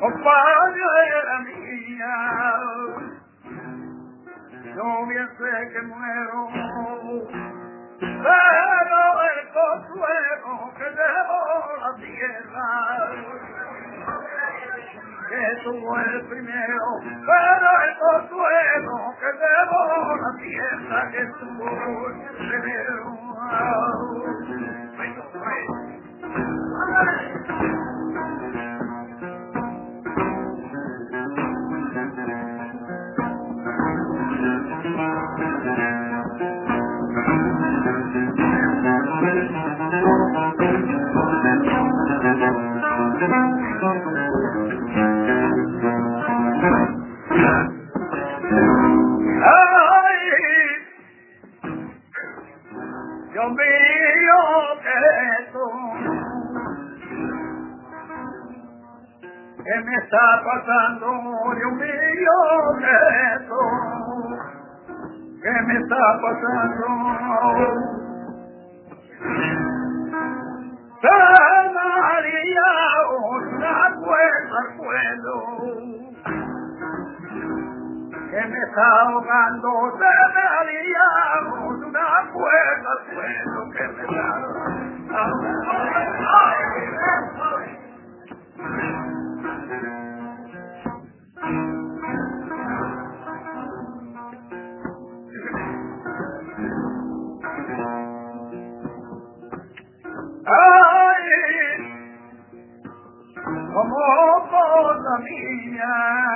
compañera mía, yo bien sé que muero, pero el consuelo que llevo la tierra, que tuvo el primero, pero el consuelo que llevo la tierra, que tuvo el primero. Dios mío, que esto que me está pasando, Dios mío, que esto que me está pasando. María, una cuerda al pueblo que me está ahogando, se me haría una cuerda al pueblo que me está ahogando. Ay, como cosa mía,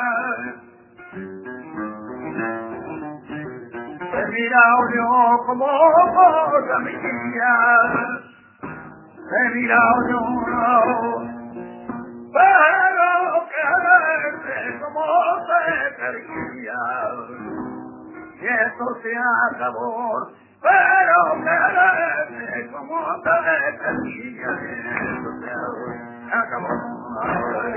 he mirado yo como cosa mía, he mirado yo, pero quererte como te quería, y esto se acabó, pero quererte como te quería, y esto se acabó.